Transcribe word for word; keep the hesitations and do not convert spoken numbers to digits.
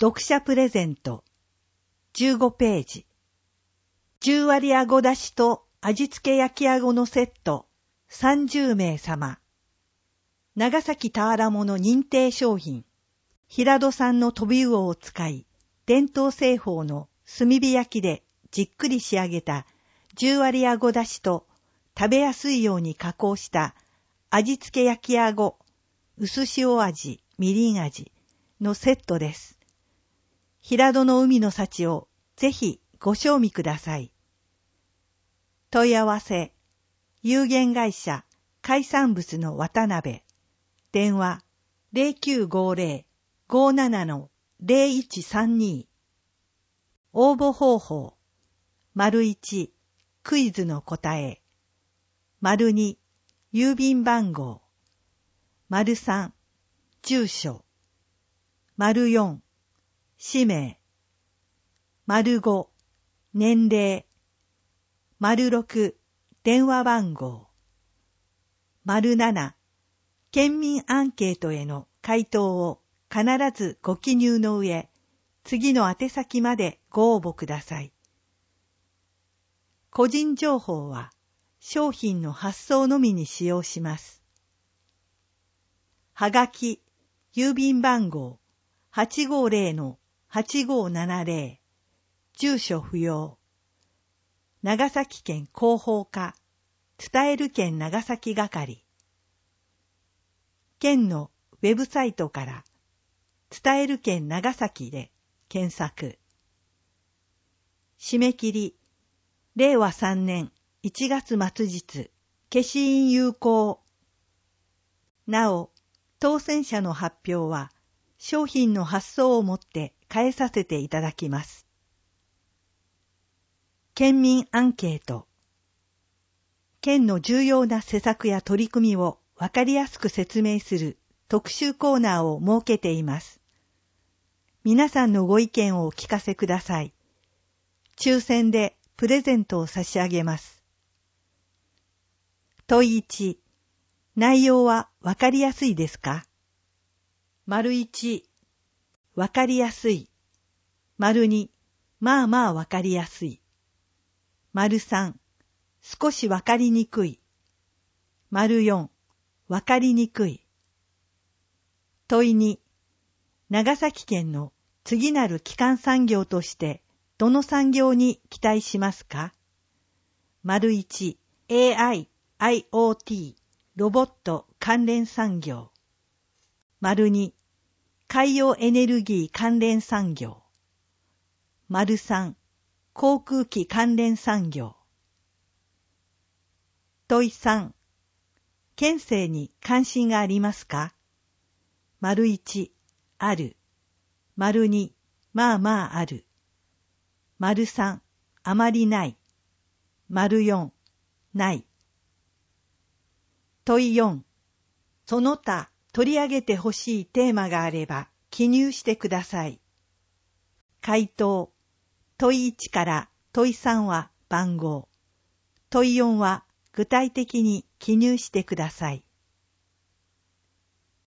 読者プレゼントじゅうごページ。じゅう割あごだしと味付け焼きあごのセットさんじゅうめいさま。長崎田原物認定商品。平戸産の飛び魚を使い、伝統製法の炭火焼きでじっくり仕上げたじゅう割あごだしと食べやすいように加工した味付け焼きあご、薄塩味、みりん味のセットです。平戸の海の幸をぜひご賞味ください。問い合わせ、有限会社海産物の渡辺、電話 ゼロきゅうごゼロ ごなな ゼロいちさんに。応募方法、丸いち、クイズの答え、丸に、郵便番号、丸さん、住所、丸よん、氏名、丸ご、年齢、丸ろく、電話番号、丸なな、県民アンケートへの回答を必ずご記入の上、次の宛先までご応募ください。個人情報は商品の発送のみに使用します。はがき、郵便番号 はちごゼロ はちごななゼロ、住所不要。長崎県広報課、伝える県長崎係。県のウェブサイトから伝える県長崎で検索。締め切り、れいわさんねんいちがつ末日、消印有効。なお、当選者の発表は、商品の発送をもって返させていただきます。県民アンケート。県の重要な施策や取り組みをわかりやすく説明する特集コーナーを設けています。皆さんのご意見をお聞かせください。抽選でプレゼントを差し上げます。問いいち、内容はわかりやすいですか？丸いち、わかりやすい。丸に、まあまあわかりやすい。丸さん、少しわかりにくい。丸よん、わかりにくい。問いに、長崎県の次なる基幹産業としてどの産業に期待しますか？丸いち、エーアイ、アイオーティー、ロボット関連産業。丸に、海洋エネルギー関連産業。丸さん、航空機関連産業。問いさん、県政に関心がありますか？丸いち、ある。丸に、まあまあある。丸さん、あまりない。丸よん、ない。問いよん、その他取り上げてほしいテーマがあれば記入してください。回答、問いいちから問いさんは番号、問いよんは具体的に記入してください。